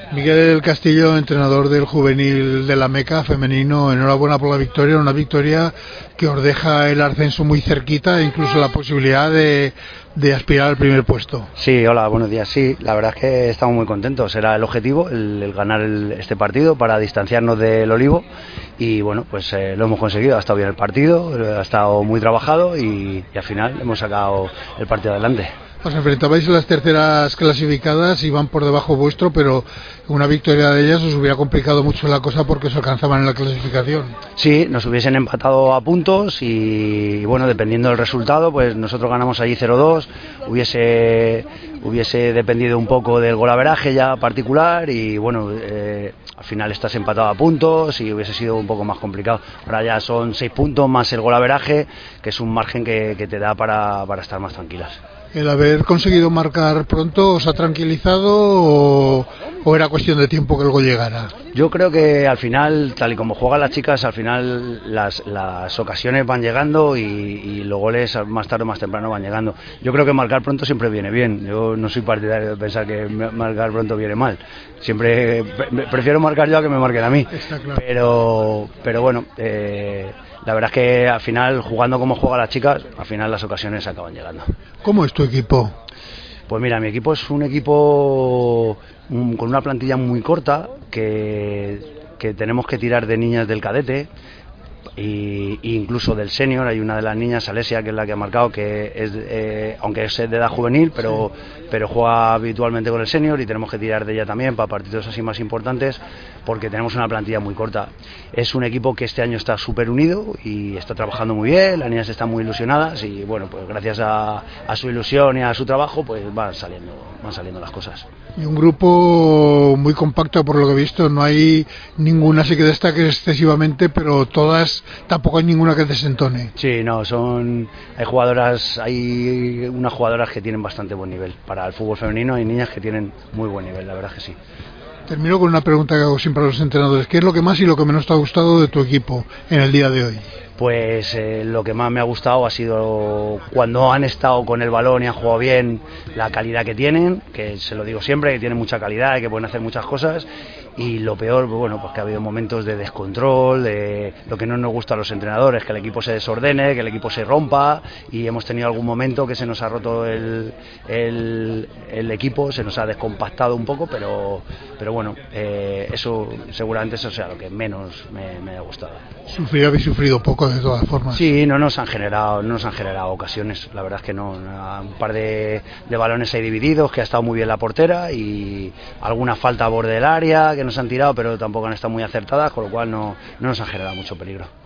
Miguel del Castillo, entrenador del juvenil de la Meca femenino, enhorabuena por la victoria, una victoria que os deja el ascenso muy cerquita e incluso la posibilidad de aspirar al primer puesto. Sí, hola, buenos días. Sí, la verdad es que estamos muy contentos. Era el objetivo, el ganar este partido para distanciarnos del Olivo y bueno, pues lo hemos conseguido. Ha estado bien el partido, ha estado muy trabajado y al final hemos sacado el partido adelante. Os enfrentabais a las terceras clasificadas y van por debajo vuestro, pero una victoria de ellas os hubiera complicado mucho la cosa porque os alcanzaban en la clasificación. Sí, nos hubiesen empatado a puntos y bueno, dependiendo del resultado, pues nosotros ganamos allí 0-2, hubiese dependido un poco del golaveraje ya particular y bueno, al final estás empatado a puntos y hubiese sido un poco más complicado. Ahora ya son 6 puntos más el golaveraje, que es un margen que te da para estar más tranquilas. ¿El haber conseguido marcar pronto os ha tranquilizado o era cuestión de tiempo que el gol llegara? Yo creo que al final, tal y como juegan las chicas, al final las ocasiones van llegando y los goles más tarde o más temprano van llegando. Yo creo que marcar pronto siempre viene bien. Yo no soy partidario de pensar que marcar pronto viene mal. Siempre prefiero marcar yo a que me marquen a mí. Está claro. Pero bueno, la verdad es que al final, jugando como juegan las chicas, al final las ocasiones acaban llegando. ¿Cómo es tu equipo? Pues mira, mi equipo es un equipo con una plantilla muy corta que tenemos que tirar de niñas del cadete e incluso del senior. Hay una de las niñas, Alesia, que es la que ha marcado, que es aunque es de edad juvenil, pero juega habitualmente con el senior y tenemos que tirar de ella también para partidos así más importantes porque tenemos una plantilla muy corta. Es un equipo que este año está súper unido y está trabajando muy bien, las niñas están muy ilusionadas y bueno, pues gracias a su ilusión y a su trabajo pues van saliendo las cosas. Y un grupo muy compacto por lo que he visto, no hay ninguna así que destaque excesivamente, pero todas, tampoco hay ninguna que desentone. Sí, no, hay unas jugadoras que tienen bastante buen nivel. Para el fútbol femenino hay niñas que tienen muy buen nivel, la verdad que sí. Termino con una pregunta que hago siempre a los entrenadores. ¿Qué es lo que más y lo que menos te ha gustado de tu equipo en el día de hoy? Pues lo que más me ha gustado ha sido cuando han estado con el balón y han jugado bien, la calidad que tienen, que se lo digo siempre, que tienen mucha calidad y que pueden hacer muchas cosas. Y lo peor, bueno, pues que ha habido momentos de descontrol, de lo que no nos gusta a los entrenadores, que el equipo se desordene, que el equipo se rompa, y hemos tenido algún momento que se nos ha roto el equipo, se nos ha descompactado un poco, pero bueno, eso seguramente eso sea lo que menos me ha gustado. Habéis sufrido poco de todas formas. Sí, no nos han generado ocasiones, la verdad es que no. Un par de balones ahí divididos, que ha estado muy bien la portera y alguna falta a borde del área que nos han tirado, pero tampoco han estado muy acertadas, con lo cual no nos han generado mucho peligro.